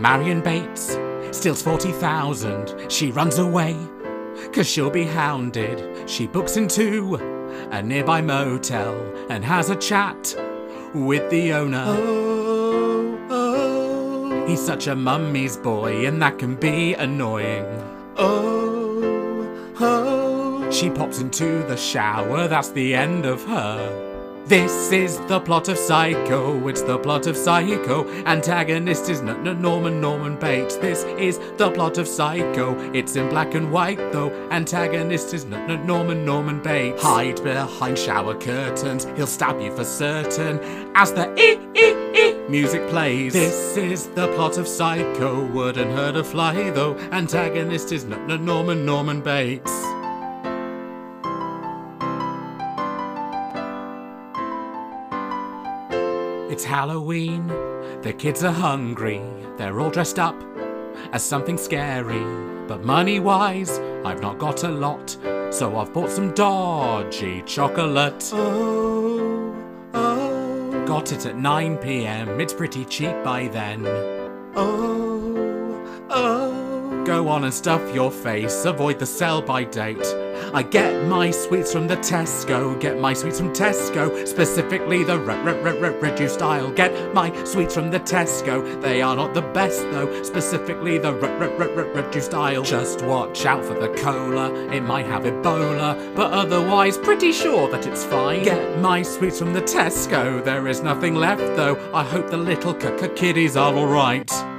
Marion Bates steals 40,000. She runs away, 'cause she'll be hounded. She books into a nearby motel and has a chat with the owner. Oh, oh, He's such a mummy's boy, and that can be annoying. oh, oh. She pops into the shower, that's the end of her. This is the plot of Psycho, it's the plot of Psycho. Antagonist is Norman Bates. This is the plot of Psycho, it's in black and white though. Antagonist is Norman Bates. Hide behind shower curtains, he'll stab you for certain as the music plays. This is the plot of Psycho, wouldn't hurt a fly though. Antagonist is Norman Bates. It's Halloween, the kids are hungry, they're all dressed up as something scary. But money-wise, I've not got a lot, so I've bought some dodgy chocolate. Oh, oh, Got it at 9 PM, it's pretty cheap by then. oh, oh. Go on and stuff your face, avoid the sell-by date. I get my sweets from the Tesco, get my sweets from Tesco, specifically the reduced aisle. Get my sweets from the Tesco, they are not the best though, specifically the reduced aisle. Just watch out for the cola, it might have Ebola, but otherwise pretty sure that it's fine. Get my sweets from the Tesco, there is nothing left though, I hope the little kiddies are alright.